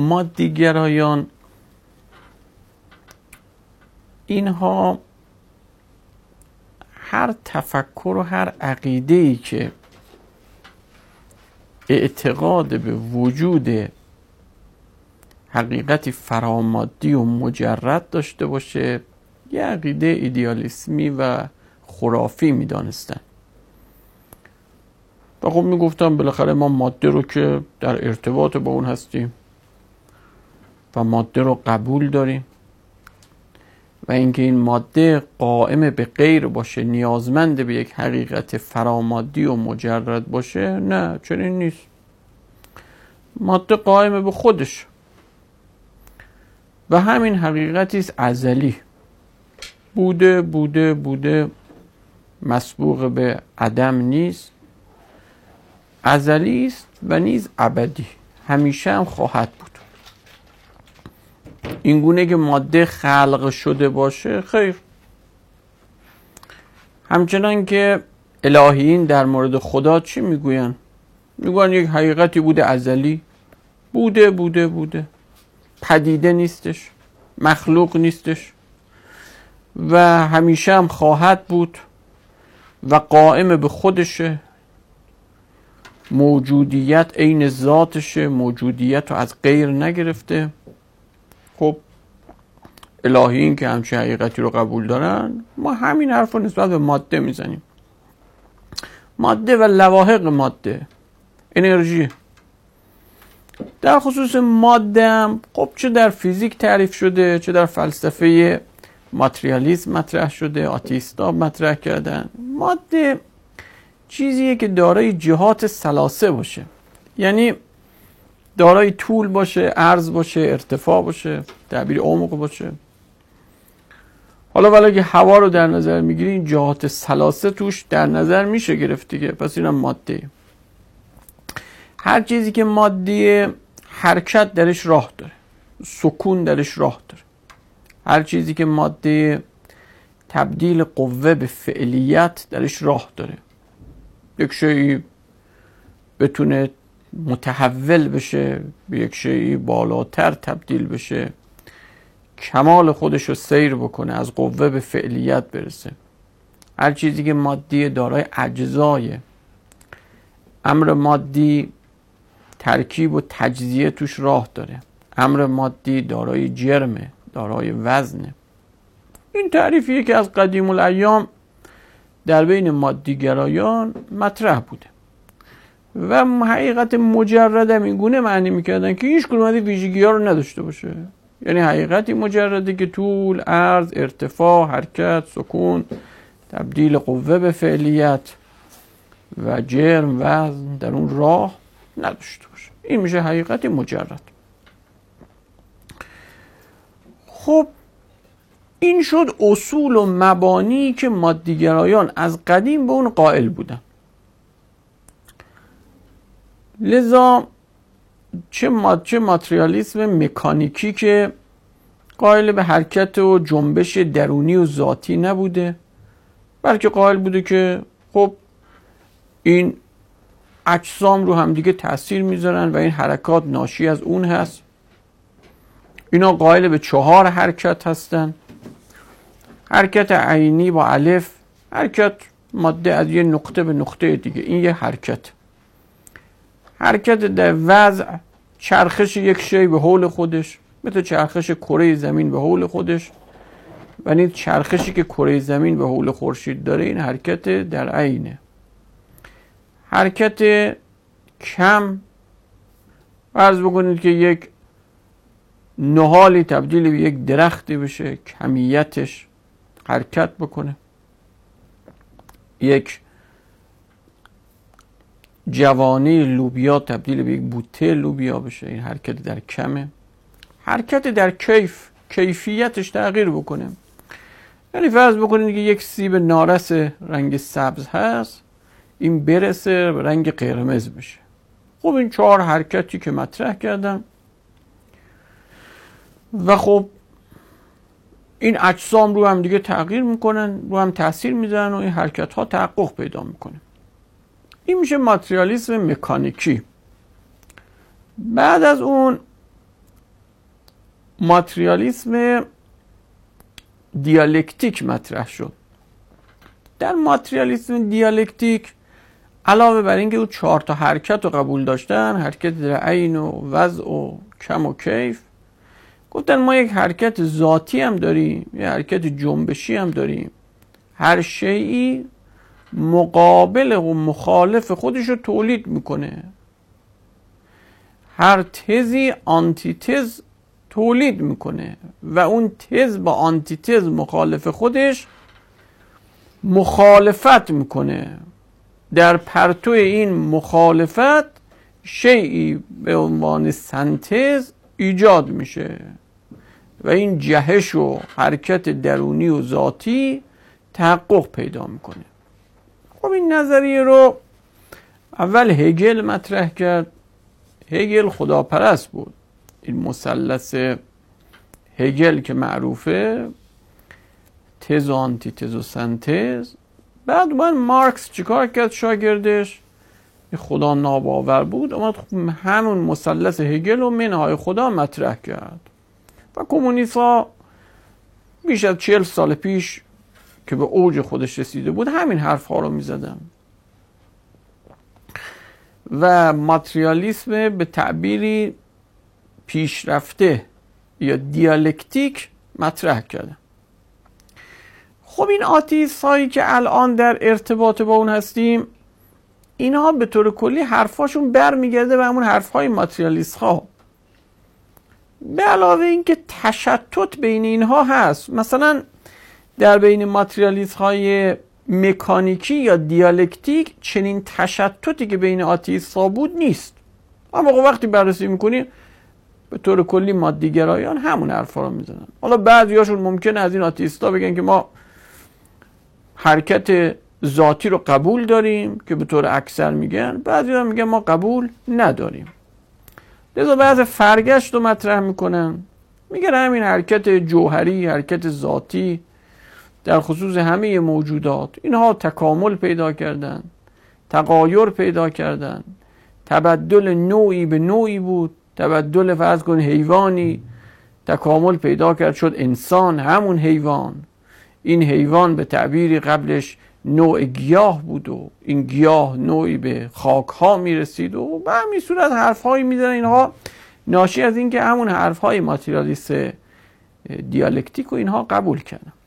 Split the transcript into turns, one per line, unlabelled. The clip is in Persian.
مادیگرایان اینها هر تفکر و هر عقیده‌ای که اعتقاد به وجود حقیقتی فرامادی و مجرد داشته باشه یه عقیده ایدئالیسمی و خرافی می‌دانستن. و خب میگفتم بالاخره ما ماده رو که در ارتباط با اون هستیم و ماده رو قبول داریم و اینکه این ماده قائم به غیر باشه، نیازمند به یک حقیقت فرامادی و مجرد باشه، نه چنین نیست. ماده قائم به خودش و همین حقیقتی است ازلی، بوده مسبوق به عدم نیست، ازلی است و نیز ابدی، همیشه هم خواهد بود. این گونه که ماده خلق شده باشه خیر. همچنان که الهیین در مورد خدا چی میگوین؟ میگوین یک حقیقتی بوده ازلی، بوده پدیده نیستش، مخلوق نیستش و همیشه هم خواهد بود و قائم به خودشه، موجودیت عین ذاتشه، موجودیت رو از غیر نگرفته. خب الهیین که همچین حقیقتی رو قبول دارن، ما همین حرف رو نسبت به ماده میزنیم. ماده و لواحق ماده، انرژی. در خصوص ماده هم خب چه در فیزیک تعریف شده، چه در فلسفه ماتریالیسم مطرح شده، آتئیستا مطرح کردن. ماده چیزیه که دارای جهات ثلاثه باشه، یعنی دارای طول باشه، عرض باشه، ارتفاع باشه، تعبیر عمق باشه. حالا ولی که هوا رو در نظر میگیری این جهات ثلاثه توش در نظر میشه گرفت دیگه، پس اینم ماده. هر چیزی که ماده حرکت درش راه داره، سکون درش راه داره. هر چیزی که ماده تبدیل قوه به فعلیت درش راه داره. یک شیئی بتونه متحول بشه به یک شیئی بالاتر تبدیل بشه، کمال خودش رو سیر بکنه، از قوه به فعلیت برسه. هر چیزی که مادی دارای اجزای، امر مادی ترکیب و تجزیه توش راه داره. امر مادی دارای جرمه، دارای وزنه. این تعریفیه که از قدیم الایام در بین مادیگرایان مطرح بوده و حقیقت مجرد هم این گونه معنی میکردن که هیچ کدوم از این ویژگی ها رو نداشته باشه. یعنی حقیقتی مجرده که طول، عرض، ارتفاع، حرکت، سکون، تبدیل قوه به فعلیت و جرم، وزن در اون راه نداشته باشه. این میشه حقیقت مجرد. خب این شد اصول و مبانی که مادیگرایان از قدیم به اون قائل بودن. لذا چه ماتریالیسم مکانیکی که قائل به حرکت و جنبش درونی و ذاتی نبوده، بلکه قائل بوده که خب این اجسام رو هم دیگه تأثیر میذارن و این حرکات ناشی از اون هست. اینا قائل به 4 حرکت هستن. حرکت عینی با الف، حرکت ماده از یه نقطه به نقطه دیگه، این یه حرکت. حرکت در وضع، چرخش یک شی به حول خودش، مثل چرخش کره زمین به حول خودش و این چرخشی که کره زمین به حول خورشید داره، این حرکت در عینه. حرکت کم، فرض بکنید که یک نهالی تبدیل به یک درختی بشه، کمیتش حرکت بکنه. یک جوانه لوبیا تبدیل به یک بوته لوبیا بشه، این حرکت در کمه. حرکت در کیفیتش تغییر بکنه. یعنی فرض بکنید که یک سیب نارس رنگ سبز هست، این برسه به رنگ قرمز بشه. خب این 4 حرکتی که مطرح کردم و خب این اجسام رو هم دیگه تغییر میکنن، رو هم تاثیر میذارن و این حرکت ها تحقق پیدا میکنه. این میشه ماتریالیسم مکانیکی. بعد از اون ماتریالیسم دیالکتیک مطرح شد. در ماتریالیسم دیالکتیک علاوه بر اینکه او 4 تا حرکت رو قبول داشتن، حرکت در عین و وضع و کم و کیف، گفتن ما یک حرکت ذاتی هم داریم، یک حرکت جنبشی هم داریم. هر شیئی مقابل و مخالف خودش رو تولید میکنه. هر تزی آنتی تز تولید میکنه و اون تز با آنتی تز مخالف خودش مخالفت میکنه. در پرتو این مخالفت شیئی به عنوان سنتز ایجاد میشه و این جهش و حرکت درونی و ذاتی تحقق پیدا میکنه. خب این نظریه رو اول هگل مطرح کرد. هگل خداپرست بود. این مثلث هگل که معروفه، تز و آنتی تز و سنتز. بعد من مارکس چیکار کرد؟ شاگردش خدا ناباور بود، اومد همون مثلث هگل رو منهای خدا مطرح کرد و کمونیست ها بیش از 40 سال پیش که به اوج خودش رسیده بود همین حرف ها رو می زدن و ماتریالیسم به تعبیری پیشرفته یا دیالکتیک مطرح کردن. خب این آتیست هایی که الان در ارتباط با اون هستیم، اینها به طور کلی حرفاشون برمیگرده به همون حرفهای ماتریالیست ها. به علاوه اینکه تشتت بین اینها هست، مثلا در بین ماتریالیست های مکانیکی یا دیالکتیک چنین تشتتی که بین آتیست ها بود نیست. اما وقتی بررسی میکنیم به طور کلی مادیگرایان همون حرفا رو میزنن. حالا بعضیاشون ممکنه از این آتیست ها بگن که ما حرکت ذاتی رو قبول داریم که به طور اکثر میگن، بعضی ها میگن ما قبول نداریم. لذا بعض فرگشت رو مطرح میکنن، میگن همین حرکت جوهری، حرکت ذاتی در خصوص همه موجودات، اینها تکامل پیدا کردن، تغایر پیدا کردن، تبدل نوعی به نوعی بود، تبدل فرض کن حیوانی تکامل پیدا کرد شد انسان، همون حیوان. این حیوان به تعبیری قبلش نوع گیاه بود و این گیاه نوعی به خاک ها میرسید و به همین صورت حرف هایی میزنن. اینها ناشی از این که همون حرف های ماتریالیست دیالکتیک و اینها قبول کردن.